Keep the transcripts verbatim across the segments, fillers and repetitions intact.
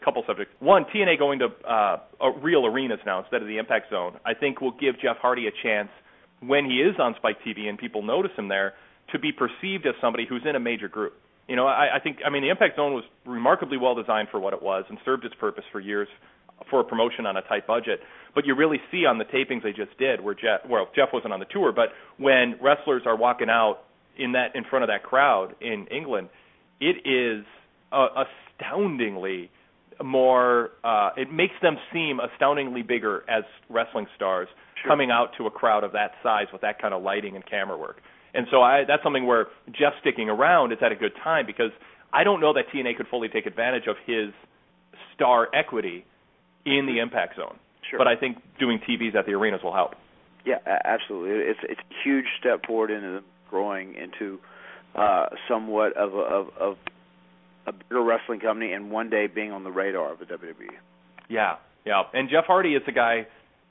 couple subjects. One, T N A going to uh, real arenas now instead of the Impact Zone, I think will give Jeff Hardy a chance when he is on Spike T V and people notice him there to be perceived as somebody who's in a major group. You know, I, I think, I mean, the Impact Zone was remarkably well designed for what it was and served its purpose for years for a promotion on a tight budget. But you really see on the tapings they just did where Jeff, well, Jeff wasn't on the tour, but when wrestlers are walking out in that in front of that crowd in England, it is uh, astoundingly more, uh, it makes them seem astoundingly bigger as wrestling stars sure. coming out to a crowd of that size with that kind of lighting and camera work. And so I, that's something where Jeff sticking around is at a good time because I don't know that T N A could fully take advantage of his star equity in the Impact Zone. Sure. But I think doing T Vs at the arenas will help. Yeah, absolutely. It's it's a huge step forward into them growing into uh, somewhat of a, of, of a bigger wrestling company and one day being on the radar of the W W E. Yeah, yeah. And Jeff Hardy is a guy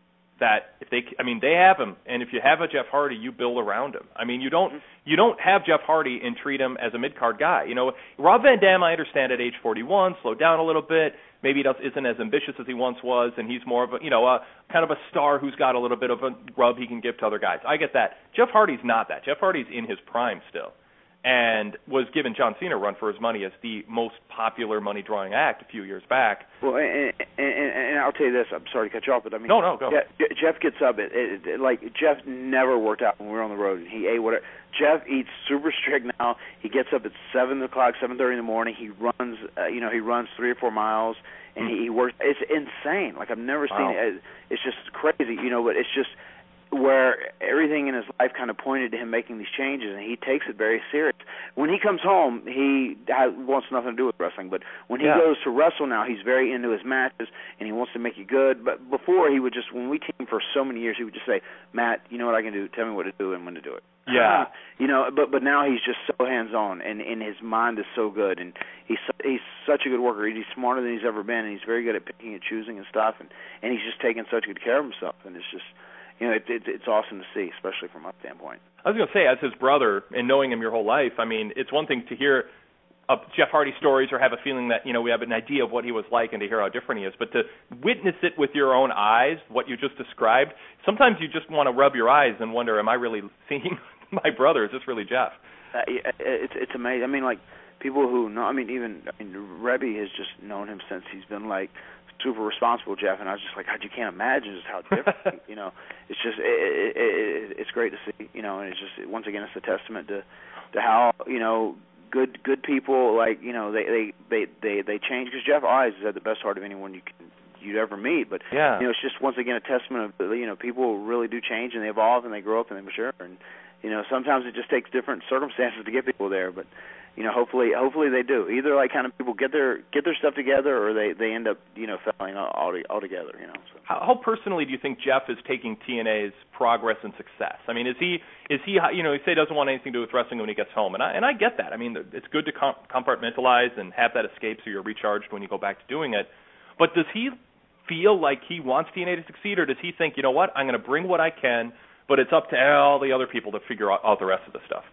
that if they, I mean, they have him, and if you have a Jeff Hardy, you build around him. I mean, you don't you don't have Jeff Hardy and treat him as a mid card guy. You know, Rob Van Dam, I understand at age forty-one, slowed down a little bit. Maybe he does, isn't as ambitious as he once was, and he's more of a, you know, a kind of a star who's got a little bit of a rub he can give to other guys. I get that. Jeff Hardy's not that. Jeff Hardy's in his prime still, and was giving John Cena a run for his money as the most popular money-drawing act a few years back. Well, and, and, and I'll tell you this. I'm sorry to cut you off, but I mean, no, no, go. Jeff, Jeff gets up. It, it, it, like Jeff never worked out when we were on the road, and he ate whatever. Jeff eats super strict now. He gets up at seven o'clock, seven thirty in the morning. He runs, uh, you know, he runs three or four miles, and mm. he, he works. It's insane. Like I've never wow. seen it. It's just crazy, you know. But it's just where everything in his life kind of pointed to him making these changes, and he takes it very serious. When he comes home, he has, wants nothing to do with wrestling, but when he yeah. goes to wrestle now, he's very into his matches, and he wants to make it good. But before, he would just, when we teamed for so many years, he would just say, Matt, you know what I can do? Tell me what to do and when to do it. Yeah. Uh, you know, but but now he's just so hands-on, and, and his mind is so good, and he's he's such a good worker. He's smarter than he's ever been, and he's very good at picking and choosing and stuff, and, and he's just taking such good care of himself, and it's just, you know, it, it, it's awesome to see, especially from my standpoint. I was going to say, as his brother and knowing him your whole life, I mean, it's one thing to hear uh, Jeff Hardy stories or have a feeling that, you know, we have an idea of what he was like and to hear how different he is, but to witness it with your own eyes, what you just described, sometimes you just want to rub your eyes and wonder, am I really seeing my brother? Is this really Jeff? Uh, it's it's amazing. I mean, like, people who know, I mean, even, I mean, Rebby has just known him since he's been, like, super responsible, Jeff, and I was just like, God, you can't imagine just how different, you know, it's just, it, it, it, it's great to see, you know, and it's just, once again, it's a testament to, to how, you know, good, good people, like, you know, they, they, they, they, they change, because Jeff always has had the best heart of anyone you can, you'd ever meet, but, yeah. you know, it's just, once again, a testament of, you know, people really do change, and they evolve, and they grow up, and they mature, and, you know, sometimes it just takes different circumstances to get people there, but, you know, hopefully, hopefully they do. Either like kind of people get their get their stuff together, or they, they end up, you know, failing all all together. You know. So. How, how personally do you think Jeff is taking T N A's progress and success? I mean, is he is he you know, he say he doesn't want anything to do with wrestling when he gets home, and I and I get that. I mean, it's good to compartmentalize and have that escape so you're recharged when you go back to doing it. But does he feel like he wants T N A to succeed, or does he think, you know what, I'm going to bring what I can, but it's up to all the other people to figure out, out the rest of the stuff?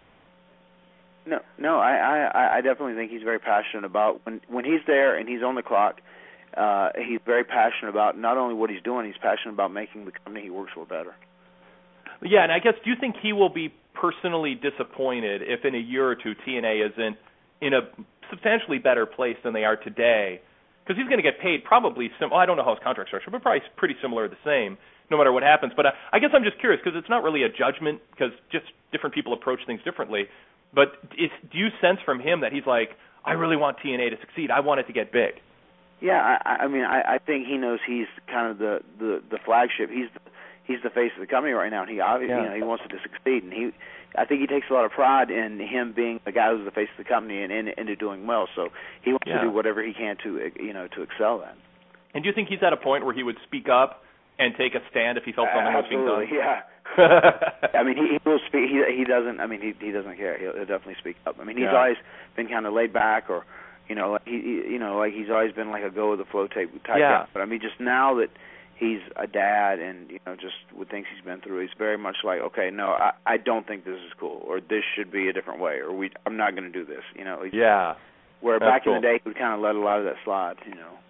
No, no, I, I, I definitely think he's very passionate about when when he's there and he's on the clock. Uh, he's very passionate about not only what he's doing, he's passionate about making the company he works for better. Yeah, and I guess, do you think he will be personally disappointed if in a year or two T N A isn't in a substantially better place than they are today? Because he's going to get paid probably, sim- well, I don't know how his contract structure, but probably pretty similar or the same, no matter what happens. But I, I guess I'm just curious, because it's not really a judgment, because just different people approach things differently. But is, do you sense from him that he's like, I really want T N A to succeed. I want it to get big? Yeah, I, I mean, I, I think he knows he's kind of the, the, the flagship. He's the, he's the face of the company right now, and he obviously, yeah. you know, he wants it to succeed. And he, I think he takes a lot of pride in him being the guy who's the face of the company and into doing well. So he wants yeah. to do whatever he can to, you know, to excel at. And do you think he's at a point where he would speak up and take a stand if he felt something uh, was being done? Yeah. I mean, he, he will speak. He he doesn't. I mean, he he doesn't care. He'll, he'll definitely speak up. I mean, he's yeah. always been kind of laid back, or you know, like he, he you know, like he's always been like a go with the flow type type yeah. guy. But I mean, just now that he's a dad, and you know, just with things he's been through, he's very much like, okay, no, I I don't think this is cool, or this should be a different way, or we I'm not going to do this. You know. Yeah. Where That's back cool. in the day, he would kind of let a lot of that slide. You know.